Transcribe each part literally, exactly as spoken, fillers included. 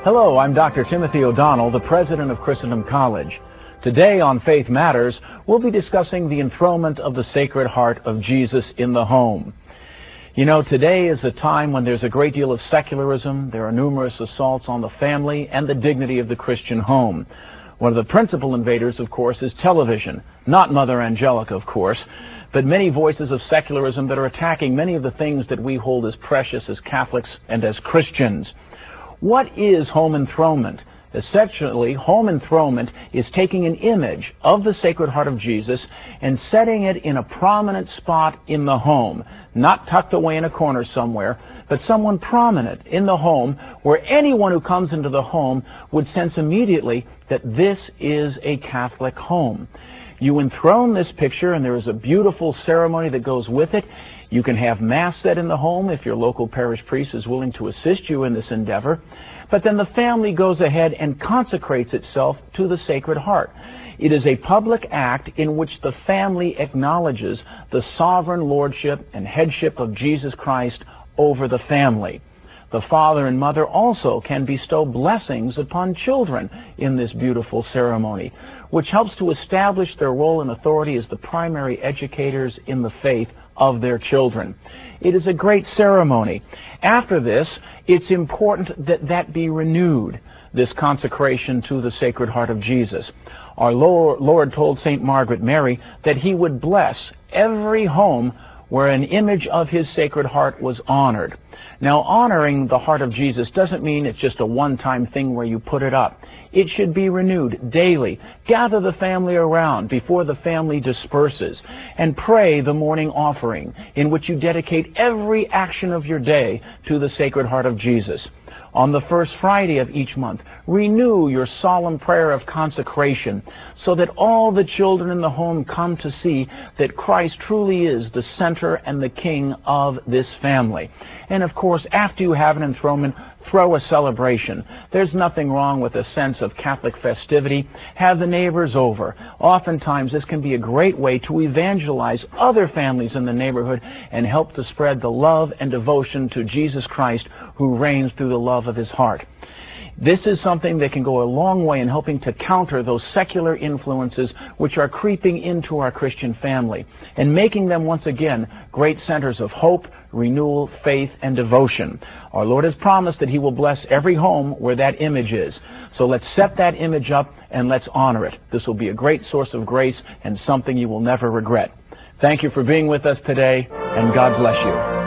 Hello, I'm Doctor Timothy O'Donnell, the president of Christendom College. Today on Faith Matters, we'll be discussing the enthronement of the Sacred Heart of Jesus in the home. You know, today is a time when there's a great deal of secularism. There are numerous assaults on the family and the dignity of the Christian home. One of the principal invaders, of course, is television. Not Mother Angelica, of course, but many voices of secularism that are attacking many of the things that we hold as precious as Catholics and as Christians. What is home enthronement? Essentially, home enthronement is taking an image of the Sacred Heart of Jesus and setting it in a prominent spot in the home, not tucked away in a corner somewhere, but someone prominent in the home where anyone who comes into the home would sense immediately that this is a Catholic home. You enthrone this picture, and there is a beautiful ceremony that goes with it. You can have Mass said in the home if your local parish priest is willing to assist you in this endeavor. But then the family goes ahead and consecrates itself to the Sacred Heart. It is a public act in which the family acknowledges the sovereign lordship and headship of Jesus Christ over the family. The father and mother also can bestow blessings upon children in this beautiful ceremony, which helps to establish their role and authority as the primary educators in the faith of their children. It is a great ceremony. After this, it's important that that be renewed, this consecration to the Sacred Heart of Jesus. Our Lord told Saint Margaret Mary that He would bless every home where an image of His Sacred Heart was honored. Now, honoring the Heart of Jesus doesn't mean it's just a one-time thing where you put it up. It should be renewed daily. Gather the family around before the family disperses and pray the morning offering in which you dedicate every action of your day to the Sacred Heart of Jesus. On the first Friday of each month, renew your solemn prayer of consecration so that all the children in the home come to see that Christ truly is the center and the king of this family. And of course, after you have an enthronement, throw a celebration. There's nothing wrong with a sense of Catholic festivity. Have the neighbors over. Oftentimes, this can be a great way to evangelize other families in the neighborhood and help to spread the love and devotion to Jesus Christ, who reigns through the love of His heart. This is something that can go a long way in helping to counter those secular influences which are creeping into our Christian family and making them once again great centers of hope, renewal, faith, and devotion. Our Lord has promised that He will bless every home where that image is. So let's set that image up and let's honor it. This will be a great source of grace and something you will never regret. Thank you for being with us today, and God bless you.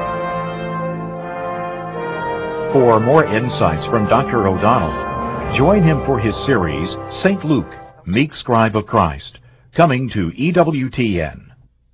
For more insights from Doctor O'Donnell, join him for his series, Saint Luke, Meek Scribe of Christ, coming to E W T N.